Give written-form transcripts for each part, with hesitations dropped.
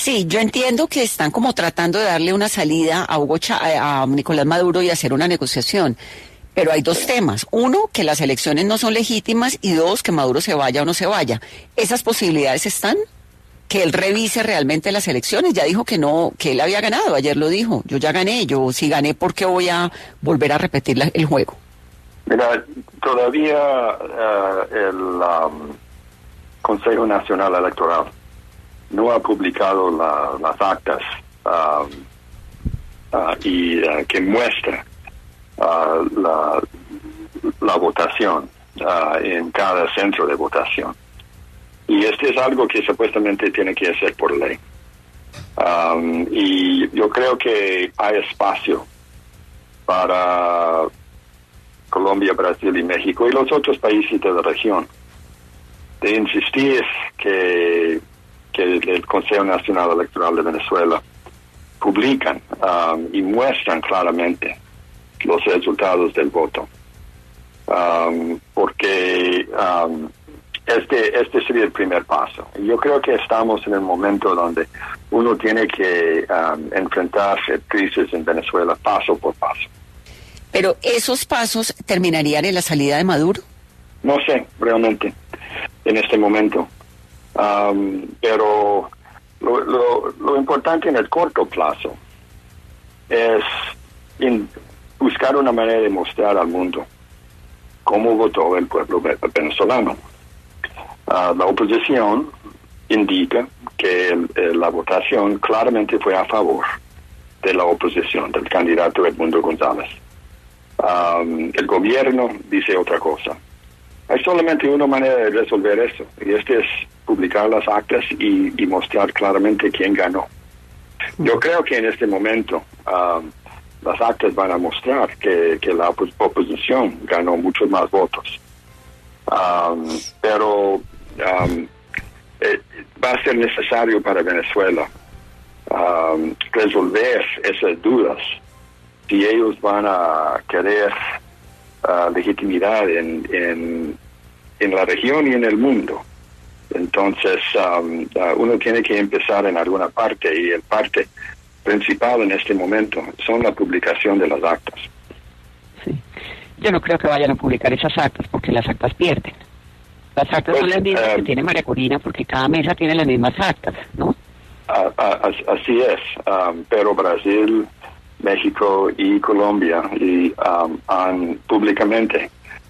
Sí, yo entiendo que están como tratando de darle una salida a a Nicolás Maduro y hacer una negociación. Pero hay dos temas. Uno, que las elecciones no son legítimas y dos, que Maduro se vaya o no se vaya. ¿Esas posibilidades están? Que él revise realmente las elecciones. Ya dijo que no, que él había ganado. Ayer lo dijo. Yo ya gané. Yo si gané, ¿por qué voy a volver a repetir el juego? Mira, todavía el Consejo Nacional Electoral no ha publicado las actas que muestra la votación en cada centro de votación. Y este es algo que supuestamente tiene que hacer por ley. Y yo creo que hay espacio para Colombia, Brasil y México y los otros países de la región de insistir que el Consejo Nacional Electoral de Venezuela publican y muestran claramente los resultados del voto. Porque este sería el primer paso. Yo creo que estamos en el momento donde uno tiene que enfrentar crisis en Venezuela paso por paso. Pero ¿esos pasos terminarían en la salida de Maduro? No sé, realmente, en este momento. Pero lo importante en el corto plazo es buscar una manera de mostrar al mundo cómo votó el pueblo venezolano. La oposición indica que la votación claramente fue a favor de la oposición, del candidato Edmundo González. El gobierno dice otra cosa. Hay solamente una manera de resolver eso, y es publicar las actas y mostrar claramente quién ganó. Yo creo que en este momento las actas van a mostrar que la oposición ganó muchos más votos. Pero va a ser necesario para Venezuela resolver esas dudas si ellos van a querer legitimidad en la región y en el mundo. Entonces uno tiene que empezar en alguna parte, y el parte principal en este momento son la publicación de las actas. Sí. Yo no creo que vayan a publicar esas actas, porque las actas pierden. Las actas son las mismas que tiene María Corina, porque cada mesa tiene las mismas actas, ¿no? Así es, pero Brasil, México y Colombia han públicamente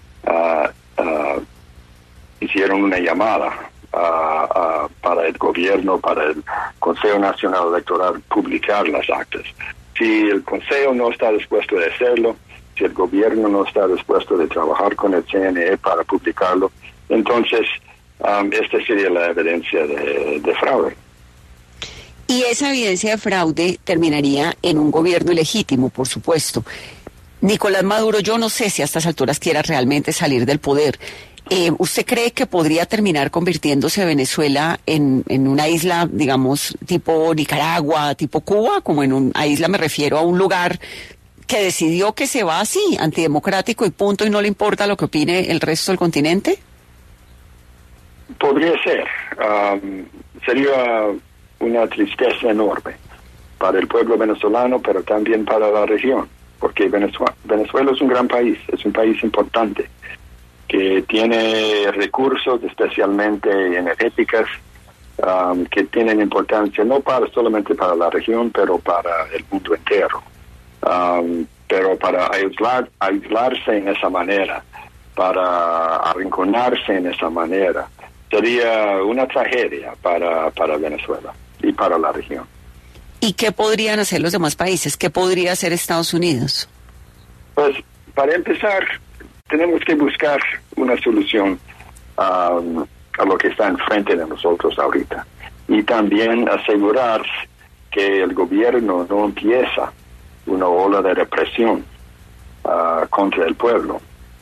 hicieron una llamada para el gobierno, para el Consejo Nacional Electoral, publicar las actas. Si el Consejo no está dispuesto a hacerlo, si el gobierno no está dispuesto a trabajar con el CNE para publicarlo, entonces esta sería la evidencia de fraude. Y esa evidencia de fraude terminaría en un gobierno ilegítimo, por supuesto. Nicolás Maduro, yo no sé si a estas alturas quiera realmente salir del poder. ¿Usted cree que podría terminar convirtiéndose Venezuela en una isla, digamos, tipo Nicaragua, tipo Cuba? Como en una isla, me refiero a un lugar que decidió que se va así, antidemocrático y punto, y no le importa lo que opine el resto del continente. Podría ser. Sería una tristeza enorme para el pueblo venezolano, pero también para la región, porque Venezuela es un gran país, es un país importante, que tiene recursos, especialmente energéticos, que tienen importancia no solamente para la región, pero para el mundo entero. Pero para aislarse en esa manera, para arrinconarse en esa manera, sería una tragedia para Venezuela y para la región. ¿Y qué podrían hacer los demás países? ¿Qué podría hacer Estados Unidos? Pues, para empezar, tenemos que buscar una solución a lo que está enfrente de nosotros ahorita. Y también asegurar que el gobierno no empieza una ola de represión contra el pueblo.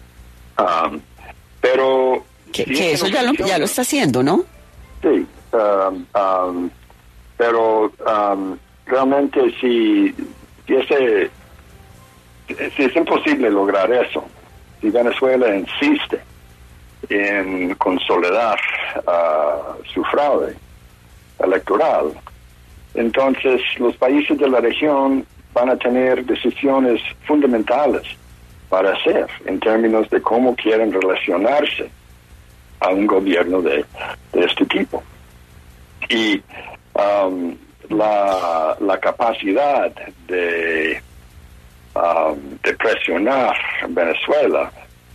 Pero... Que eso ya lo está haciendo, ¿no? Sí. Pero realmente si es imposible lograr eso, si Venezuela insiste en consolidar su fraude electoral, Entonces, los países de la región van a tener decisiones fundamentales para hacer en términos de cómo quieren relacionarse a un gobierno de este tipo. Y la capacidad de presionar a Venezuela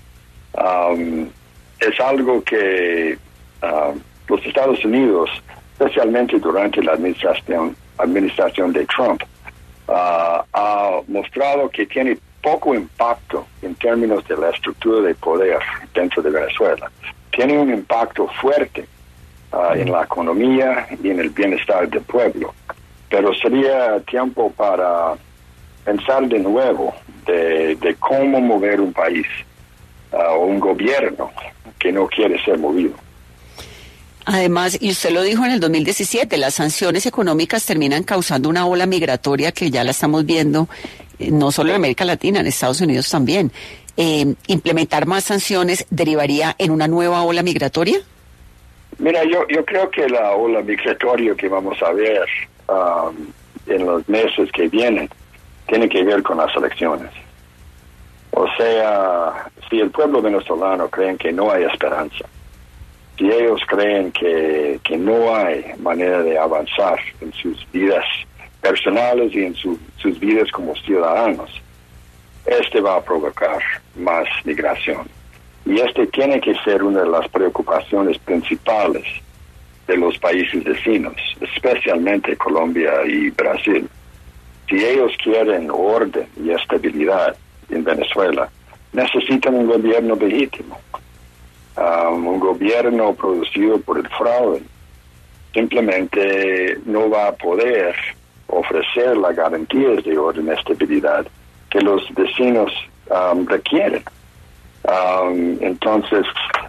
es algo que los Estados Unidos, especialmente durante la administración de Trump, ha mostrado que tiene poco impacto en términos de la estructura de poder dentro de Venezuela. Tiene un impacto fuerte en la economía y en el bienestar del pueblo, pero sería tiempo para pensar de nuevo de cómo mover un país o un gobierno que no quiere ser movido. Además, y usted lo dijo en el 2017, las sanciones económicas terminan causando una ola migratoria que ya la estamos viendo, no solo en América Latina, en Estados Unidos también. ¿Implementar más sanciones derivaría en una nueva ola migratoria? Mira, yo creo que la ola migratoria que vamos a ver en los meses que vienen tiene que ver con las elecciones. O sea, si el pueblo venezolano cree que no hay esperanza, si ellos creen que no hay manera de avanzar en sus vidas personales y en sus vidas como ciudadanos, va a provocar más migración. Y tiene que ser una de las preocupaciones principales de los países vecinos, especialmente Colombia y Brasil. Si ellos quieren orden y estabilidad en Venezuela, necesitan un gobierno legítimo. Un gobierno producido por el fraude simplemente no va a poder ofrecer las garantías de orden y estabilidad que los vecinos requieren. Entonces,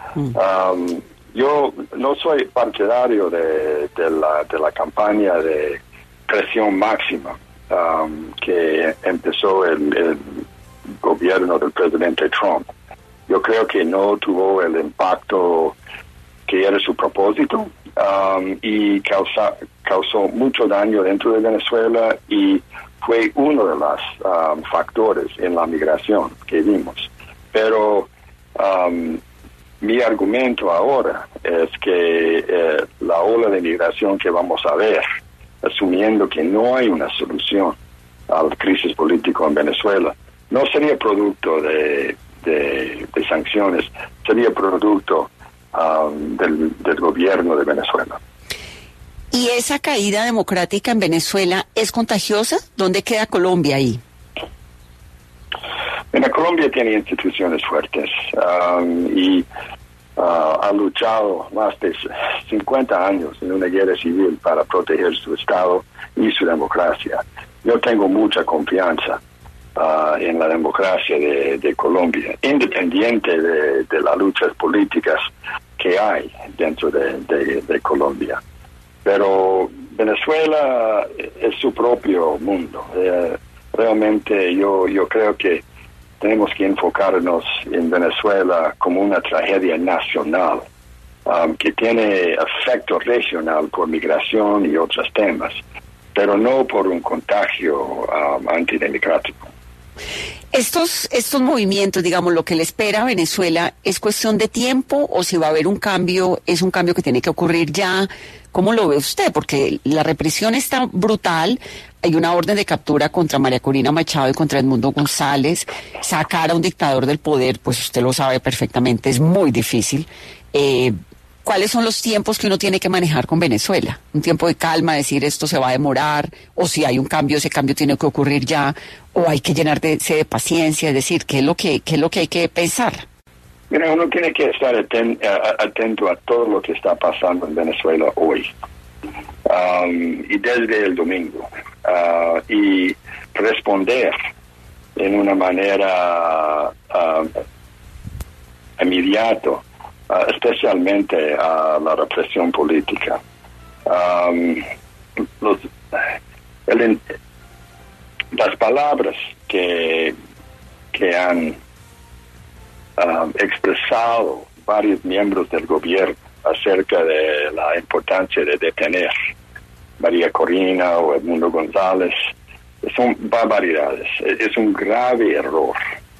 yo no soy partidario de la campaña de presión máxima que empezó el gobierno del presidente Trump. Yo creo que no tuvo el impacto que era su propósito y causó mucho daño dentro de Venezuela y fue uno de los factores en la migración que vimos. Pero mi argumento ahora es que la ola de migración que vamos a ver, asumiendo que no hay una solución a la crisis política en Venezuela, no sería producto de sanciones, sería producto del gobierno de Venezuela. ¿Y esa caída democrática en Venezuela es contagiosa? ¿Dónde queda Colombia ahí? Colombia tiene instituciones fuertes y ha luchado más de 50 años en una guerra civil para proteger su Estado y su democracia. Yo tengo mucha confianza en la democracia de Colombia, independiente de las luchas políticas que hay dentro de Colombia. Pero Venezuela es su propio mundo. Realmente yo creo que tenemos que enfocarnos en Venezuela como una tragedia nacional que tiene efecto regional por migración y otros temas, pero no por un contagio antidemocrático. Estos movimientos, digamos, lo que le espera a Venezuela, ¿es cuestión de tiempo o si va a haber un cambio, es un cambio que tiene que ocurrir ya? ¿Cómo lo ve usted? Porque la represión está brutal, hay una orden de captura contra María Corina Machado y contra Edmundo González, sacar a un dictador del poder, pues usted lo sabe perfectamente, es muy difícil. ¿Cuáles son los tiempos que uno tiene que manejar con Venezuela? Un tiempo de calma, decir esto se va a demorar, o si hay un cambio, ese cambio tiene que ocurrir ya, o hay que llenarse de paciencia, es decir, ¿qué es lo que hay que pensar? Mira, uno tiene que estar atento a todo lo que está pasando en Venezuela hoy y desde el domingo y responder en una manera inmediata, especialmente a la represión política. Las palabras que han expresado varios miembros del gobierno acerca de la importancia de detener María Corina o Edmundo González. Son barbaridades. Es un grave error.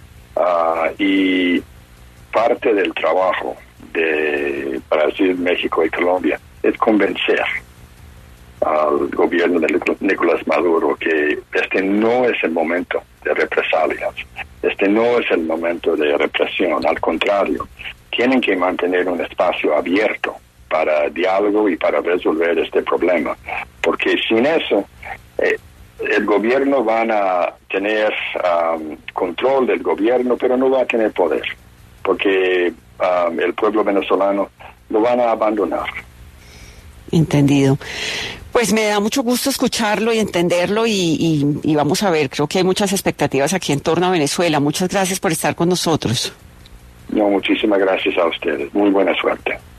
Y parte del trabajo de Brasil, México y Colombia es convencer al gobierno de Nicolás Maduro que este no es el momento de represalias, este no es el momento de represión, al contrario, tienen que mantener un espacio abierto para diálogo y para resolver este problema, porque sin eso el gobierno van a tener control del gobierno, pero no va a tener poder, porque el pueblo venezolano lo van a abandonar. Entendido. Pues me da mucho gusto escucharlo y entenderlo y vamos a ver, creo que hay muchas expectativas aquí en torno a Venezuela. Muchas gracias por estar con nosotros. No, muchísimas gracias a ustedes. Muy buena suerte.